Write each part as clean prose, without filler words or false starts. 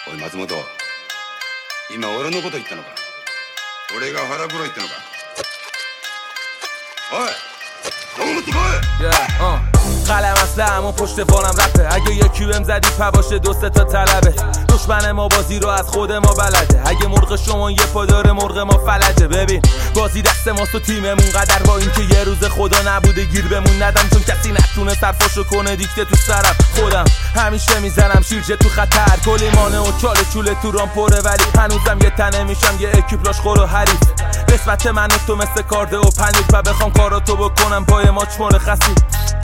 おい松本、今俺のこと言ったのか？俺が腹黒いってのか？おいどう思ってこい。 قلم اصله همون پشت بانم رپه. اگه یکی بهم زدی پا باشه دو سه تا طلبه. دشمن ما بازی رو از خود ما بلده. اگه مرغ شما یه پا داره مرغ ما فلجه. ببین بازی دست ماست و تیممون قدر با این که یه روز خدا نبوده گیر بمون ندم، چون کسی نتونه سرفاشو کنه دیکته تو سرم. خودم همیشه میزنم شیرجه تو خطر، کلیمانه و چاله چوله تو رام پره، ولی هنوزم یه تنه میشم یه اکیپلاش خور و حریف. قسمت من و تو مثل کارده و پنیر و بخوام کاراتو بکنم پای ماچ مرخصی.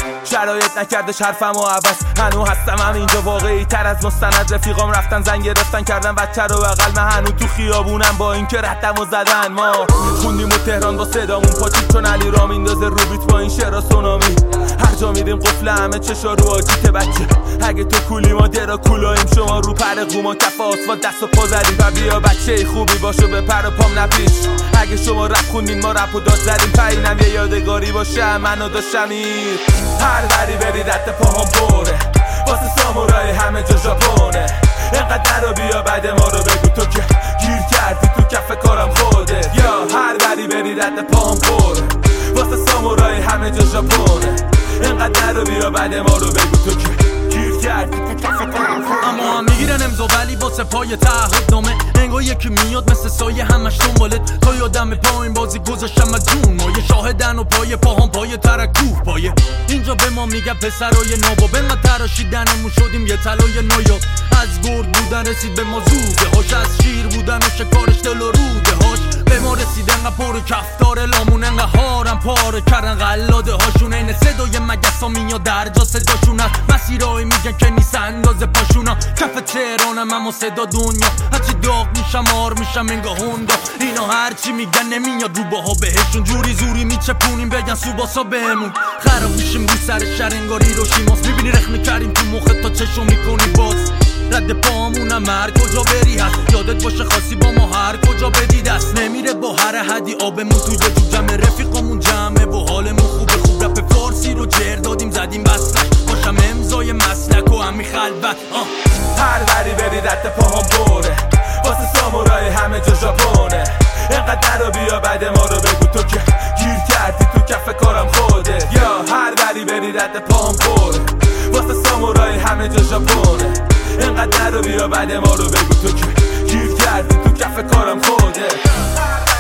شرایط نکردش حرفم و عوض، هنو هستم هم اینجا واقعی تر از مستند. رفیقام رفتن زنگ گرفتن کردن بچه رو بغل، من هنو تو خیابونم با این که ردم و زدن. ما خوندیم و تهران با صدامون پاچید، چون علی را میندازه رو بیت با این شعرا سونامی. هر جا میریم قفل همه چشا رو آجیت بچه. اگه تو کولی ما درا کولاییم، شما رو پر قوما کف آسفالت دست و پا زدیم. و بیا بچه خوبی باشو به پر و پام نپیش. اگه شما رپ خوندین ما رپ و داد زدیم، پایینم یه یادگاری باشه منو داشتمیر. هر بری بری رد پاهم بره، واسه سامورای همه جا ژاپونه. اینقدر رو بیا بعد ما رو بگو تو که گیر کردی تو کف کارم خودت. یا هر بری بری رد پاهم بره، واسه سامورای همه جا ژاپونه. اینقدر رو بیا بعد ما رو بگو تو که گیر کردی تو کف کارم خودت. اما هم میگیرن امضا ولی واسه پای تعهد نامه. انگار یکی میاد مثل سایه همش دنبالت. تا یادم پایین بازی گذاشتم از جون مایه. شاهدن و پای پاهم پای ترکوه پایه. اینجا به ما میگه پسرای نابا، به ما تراشیدنمون شدیم یه طلای نایاب. از گرد بودن رسید به ما زوده هاش، از شیر بودن و شکارش دل و روده هاش. به ما رسید انقدر پر کفتار لامون، انقدر هارم پاره کردن غلاده هاشون. این صدای مگس ها میاد در جا صداشون هست. مسیرهای میگن که نیست اندازه پاشونا. کف تهرانم اما صدا دنیا، هرچی داغ میشم آر میشم انگاه هوندا. اینا هرچی میگن نمیاد رو باها بهشون. جوری زوری میچپونیم بگن سوباسا بهمون. خراب میشیم رو سر شهر انگاری رو شیماس. میبینی رخ میکردیم تو مخت تا چشم میکنی باز. رد پامونم هر کجا بری هست. یادت باشه خاصی با ما هر کجا بدی دست. نمیره با هر حدی آبمون توی جو جمع. رفیقامون جمعه و حالمون خوبه. خوب رپ فارسی رو جر دادیم زدیم بستش. باشم امضای مسلک و همی خلوت. هر بری بری رد پاهم بره، واسه سامورای همه جا ژاپونه. اینقدر رو بیا بعد ما رو بگو تو که گیر کردی تو کف کارم خودت. یا هر بری بری رد پاهم بره، واسه سامورای همه جا ژاپونه. اینقدر رو بیا بعد ما رو بگو تو که گیر کردی تو کف کارم خودت.